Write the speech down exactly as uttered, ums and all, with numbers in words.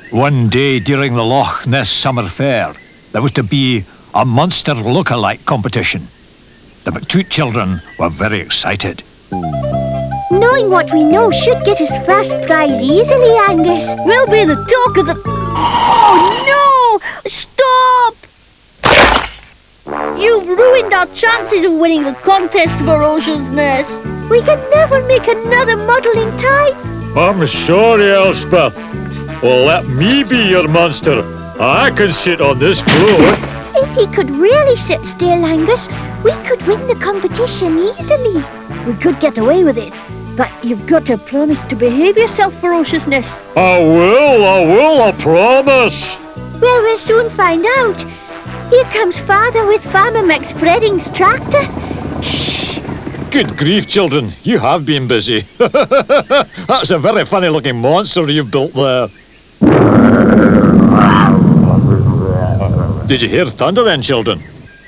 One day during the Loch Ness Summer Fair, there was to be a monster look-alike competition. The McToot children were very excited. Knowing what we know should get us first prize easily, Angus. We'll be the talk of the... Oh, no! Stop! You've ruined our chances of winning the contest, Ferociousness. We can never make another model in time. I'm sorry, Elspeth. Well, let me be your monster. I can sit on this float. If he could really sit still, Angus, we could win the competition easily. We could get away with it, but you've got to promise to behave yourself, Ferociousness. I will, I will, I promise. Well, we'll soon find out. Here comes Father with Farmer McSpreading's tractor. Shh! Good grief, children. You have been busy. That's a very funny-looking monster you've built there. Did you hear thunder then, children?